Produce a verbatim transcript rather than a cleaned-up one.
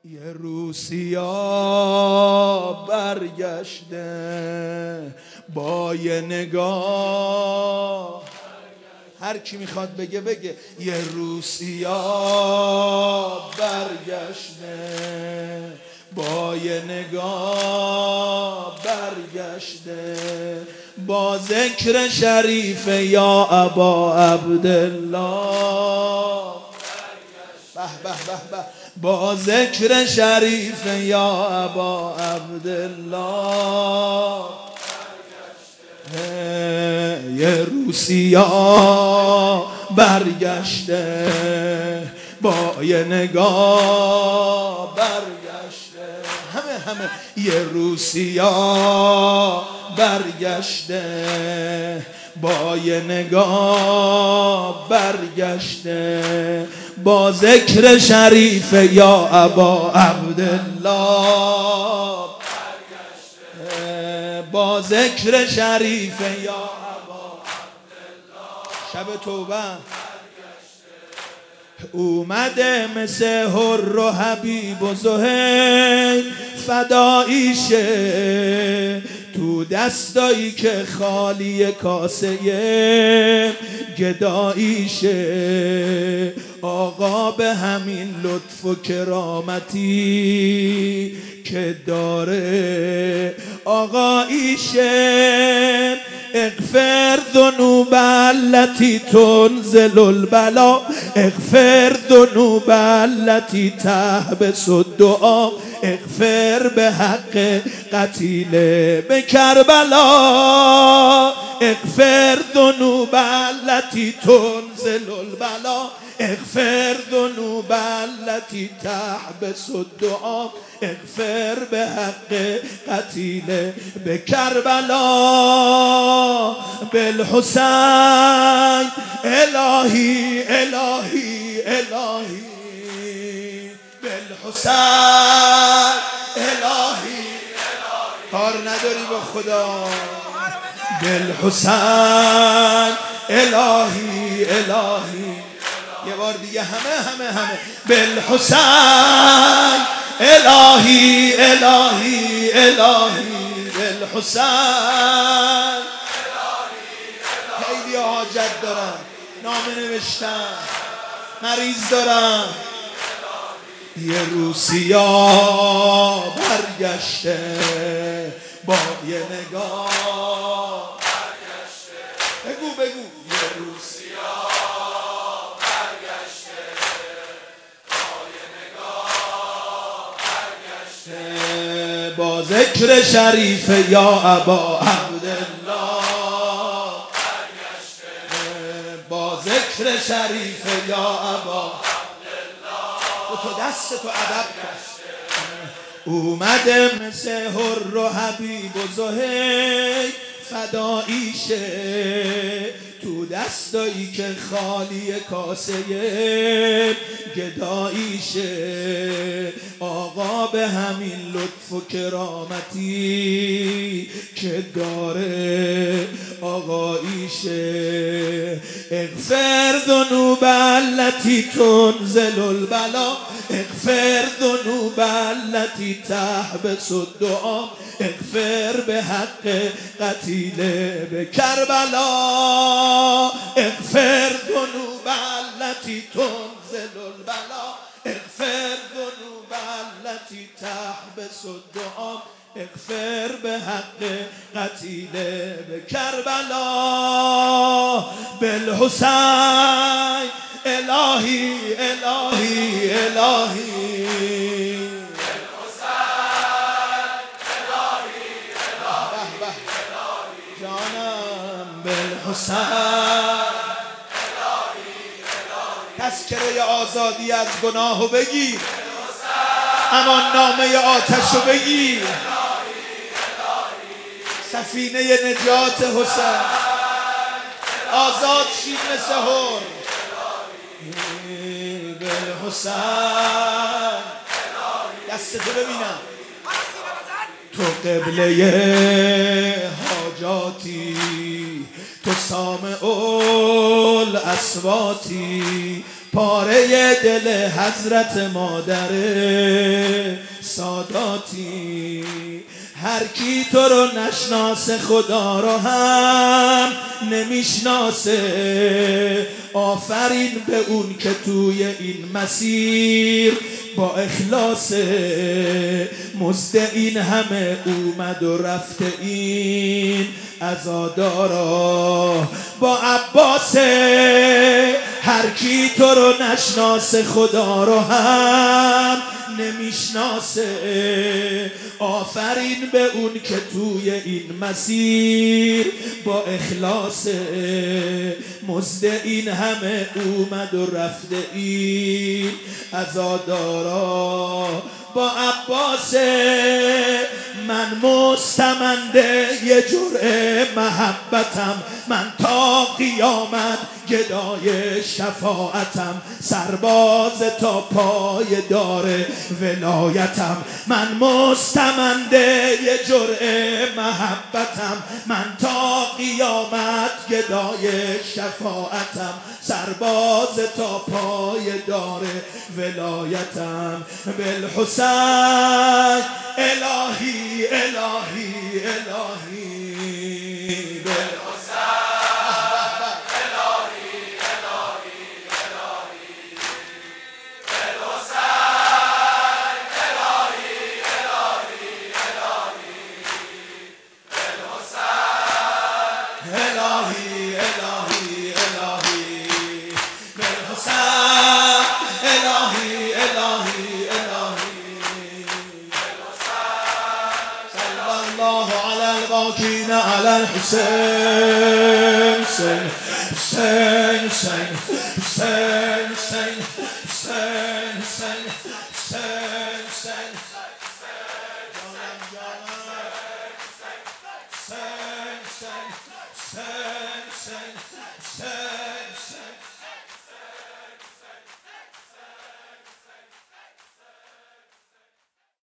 یه روسیا برگشته با یه نگاه، هر کی میخواد بگه بگه. یه روسیا برگشته با یه نگاه برگشته، با ذکر شریف یا ابا عبدالله، به به به به، با ذکر شریف یا ابا عبدالله. یه روسیا برگشته با یه نگاه برگشته، همه همه. یه روسیا برگشته با یه نگاه برگشته، با ذکر شریف یا ابا عبدالله، با ذکر شریف یا ابا عبدالله. شب توبه اومده مثل حر و حبیب و زهیر فداییشه، تو دستایی که خالی کاسه گداییشه. آقا به همین لطف و کرامتی که داره آقاییشه، اغفر ذنوب التي تنزل البلا، اغفر ذنوب التي تحبس الدعا، اغفر به حق قتیل به کربلا، اغفر ذنوب التي تنزل البلا، اغفر ذنوب التي تحبس الدعا، اغفر به حق قتیل به کربلا. بالحسین الهی الهی الهی، بالحسین الهی. کار نداری با خدا. بالحسین الهی الهی. یه بار دیگه همه همه همه. بالحسین الهی الهی الهی، بالحسین. خیلی حاجت دارن، نامه نوشتن، مریض دارن. یه روسیا برگشته با یه نگاه برگشته. بگو بگو. یه روسیا برگشته با یه نگاه برگشته، با ذکر شریف یا ابا عبدالله برگشته، با ذکر شریف یا ابا تو دست تو ادب کش. اومده مثل حر و حبیب و زهیر فداییشه، تو دستایی که خالی کاسه گداییشه. آقا به همین لطف و کرامتی که داره آقاییشه، اغفر ذنوب التي تنزل البلا، اغفر ذنوب التي تحبس الدعا، اغفر به حق قتیل به کربلا، اغفر ذنوب التي تنزل البلا، اغفر ذنوب التي تحبس الدعا، اغفر به حق قتیل به کربلا. بالحسین الهی الهی الهی، بالحسین تذکره آزادی از گناهو بگیر، امان نامه آتشو بگیر، سفینه نجات حسین. آزاد شید مثل حر. بالحسین دستتو ببینم. تو قبله حاجاتی، تو سامع الاصواتی، پاره دل حضرت مادره ذاتی. هر کی تو رو نشناسه خدا رو هم نمیشناسه. آفرین به اون که توی این مسیر با اخلاص مزد این همه اومد و رفته این عزادارا با عباس. هر کی تو رو نشناسه خدا رو هم نمیشناسه. آفرین به اون که توی این مسیر با اخلاص مزد این همه اومد و رفته این عزادارا با عباس. من مستمنده یه جرعه محبتم، من تا قیامت گدای شفاعتم، سرباز تا پای دار ولایتم. من مستمنده یه جرعه محبتم، من تا قیامت گدای شفاعتم، سرباز تا پای دار ولایتم. بالحسین الهی الهی الهی بالحسین الهی الهی الهی بالحسین الهی الهی الهی بالحسین الهی الهی الهی بالحسین الهی الهی الله على الباقين على الحسين حسين حسين حسين حسين حسين حسين حسين حسين حسين حسين